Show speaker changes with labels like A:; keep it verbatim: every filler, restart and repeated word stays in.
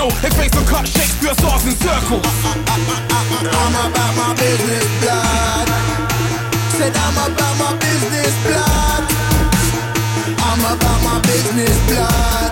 A: still. His face and cut Shakespeare stars in circles.
B: I'm about my business, blood. Said I'm about my business, blood. I'm about my business, blood.